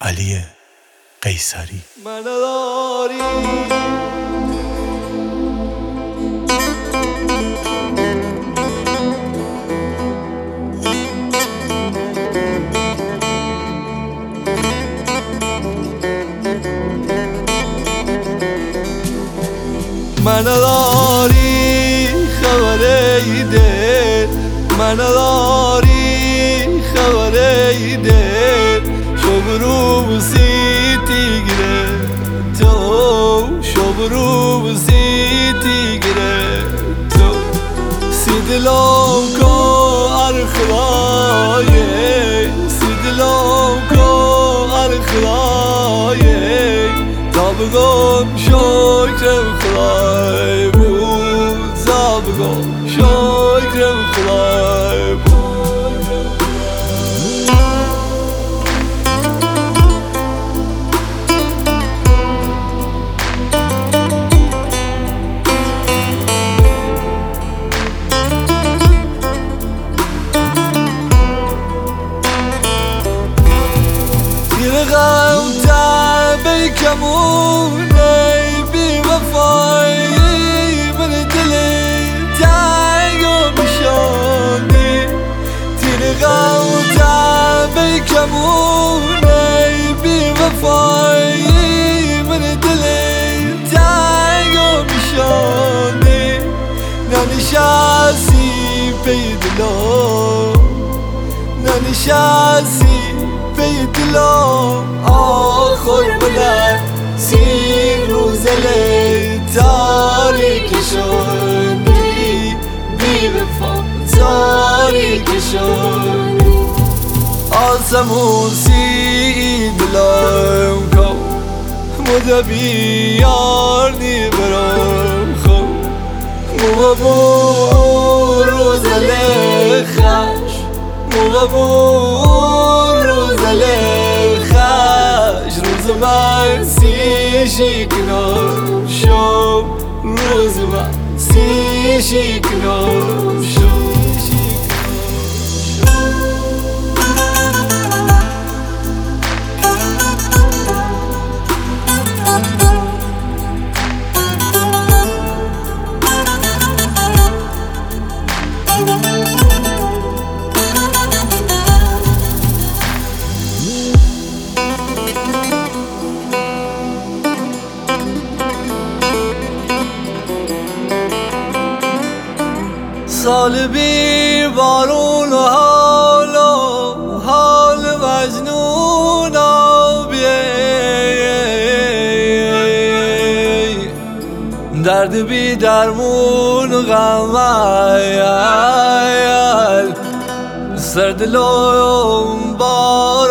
علی قیصری. من داری من داری خبری دل، من داری خبری دل، شبرو بسیتی گره تو، شبرو بسیتی گره تو، سیدلام کو ارخلای، سیدلام کو ارخلای، تا بگم شکرم خدای بود، تا بگم شکرم خدای بود. غم تعبی کمونه بی وفایی، من دلی تنگو میشانی. تیر غم تعبی کمونه بی وفایی، من دلی تنگو میشانی. ننشستی پی دلو، ننشستی پی دلم، آخر بلند سی روز لی تاریک شدی، بی وفا تاریک شدی. آسمون سی دلم کو مدبیار نی برام خو، مبابون روز لی خش، مبابون روز خش، روز من سی شکنار شو، روز من سی شکنار شو. سال بی بارون و حال مجنون آبیه، درد بی درمون و غم عیال، سردلوم بار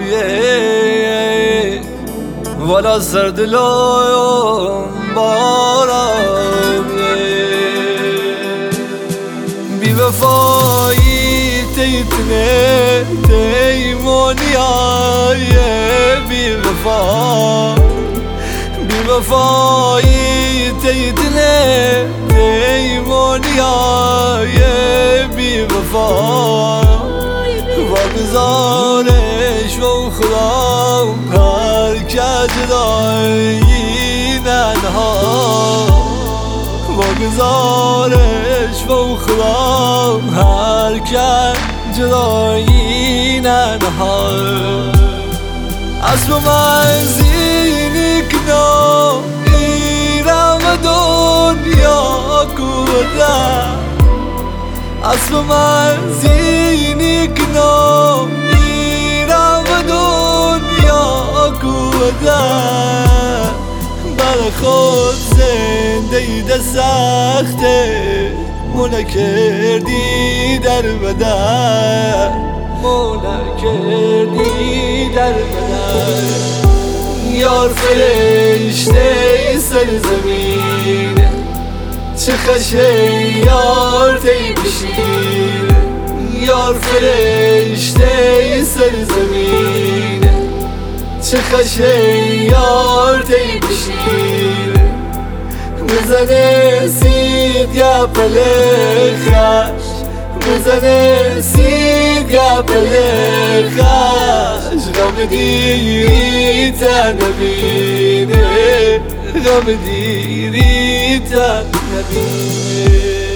آبیه، والا سردلوم بار آبیه. بی وفایی تیتنه تیمونیای، بی وفا، بی وفایی تیتنه تیمونیای، بی وفا. واگذارش و خدا هر که جدایی ننها، واگذارش و خدا هر که جدایی ننها. اسب من زینی کنم ایرم دنیا کوده، اسب من زینی کنم ایرم دنیا کوده. برای خود زندگی سخته، مولا کردی در بدن، مولا کردی در بدن. یار فرشته سر زمینه، چه خشه یار تی بشینه. یار فرشته سر زمینه، چه خشه یار تی بشینه. بزنه سید یا پله خش، میزنه سیگا پلخش غم دیری تا نبینه غم دیری تا نبینه